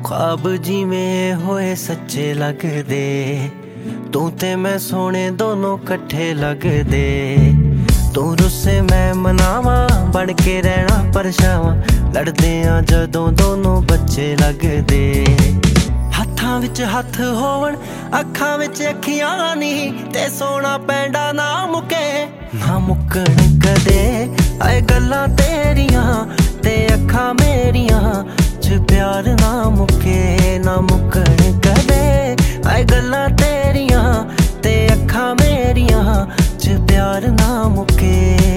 ख्वाब जिवें होए सच्चे लगदे, तू ते मैं सोने दोनों कट्ठे लगदे। तू रुस्से मैं मनावा, बन के रहना परछावां, लड़दे आ जदों दोनों बच्चे लगदे। हत्थां विच हत्थ होवन, अखां विच अखियां नी, ते सोना पैंदा ना मुके ना मुक्कण कदे। आए गल्लां तेरियां ते अखां मेरियां च प्यार ना मुके ना मुक्कण कदे। आए गल्लां तेरियां ते अखां मेरियां च प्यार ना मुके।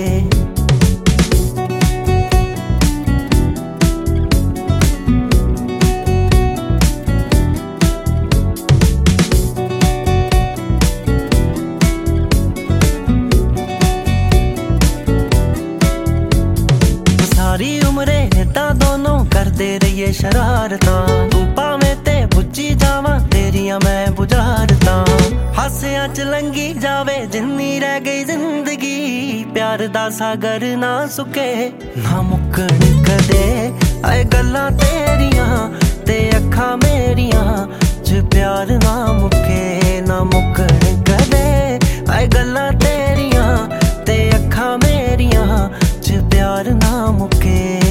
सारी उम्रे इदां दोनों करदे रहिए शरारतां, तू भावें ते बुझी जावां तेरियां मैं बुझारतां। हासियां च लंघी जावे जिन्नी रह गई जिंदगी, प्यार दा सागर ना सुके ना मुक्कण कदे। आए गल्लां तेरियां ते अखां मेरियां च प्यार ना मुके ना मुक्कण कदे। आए गल्लां तेरियां ते अखां मेरियां च प्यार ना मुके।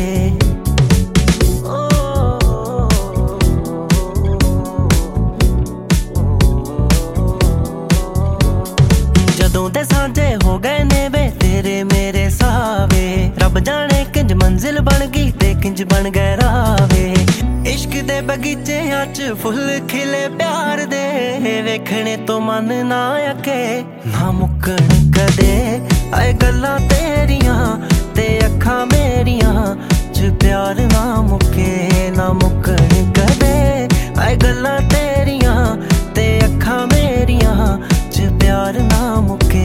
जदों दे सांझे हो गए ने वे तेरे मेरे सावे, रब जाने किंज मंजिल बन गई ते किंज बन गए रावे। इश्क दे बगीचे च फुल खिले प्यार दे, वेखने तो मन ना अके ना मुक्कण कदे। आए गल्लां तेरियां ते अखां मेरियां च प्यार ना मुके ना मुक्कण कदे। आए गल्लां तेरियां ते अखां मेरियां च प्यार ना मुके।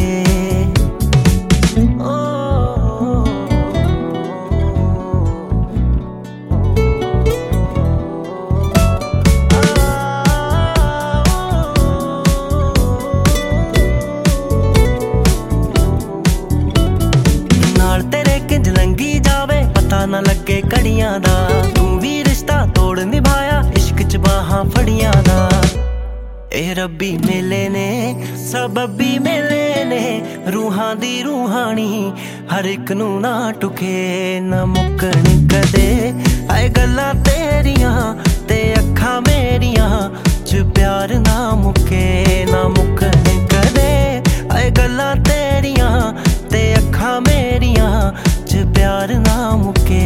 लंघी जावे पता ना लगे घड़ियां दा, तू भी रिश्ता तोड़ निभाया इश्क च बाहां फड़ियां दा। ए रब्बी मिले ने सबबी मिले ने, रूहां दी रूहानी हर एक नू ना टुके ना मुक्कण कदे। आए गल्लां तेरियां ते अखां मेरियां च प्यार ना मुके ना मुक्कण कदे। आए गल्लां तेरियां ते अखां मेरियां च प्यार ना मुके।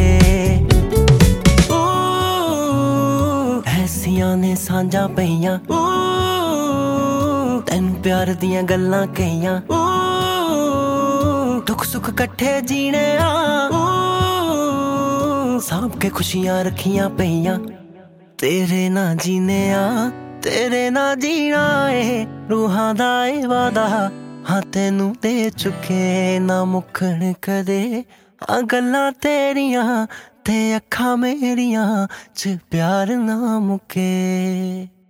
ऐसियां ने सांझां पईयां, तैनू प्यार दियां गल्लां कहियां, दुख सुख कट्ठे जीने आ, सांभ के खुशियां रखियां पईयां। तेरे ना जीने आ तेरे ना जीना ए, रूहां दा ए वादा हाँ तैनू दे चुके ना मुक्कण कदे। आ गल्लां तेरियां ते अखां मेरियां च प्यार ना मुके।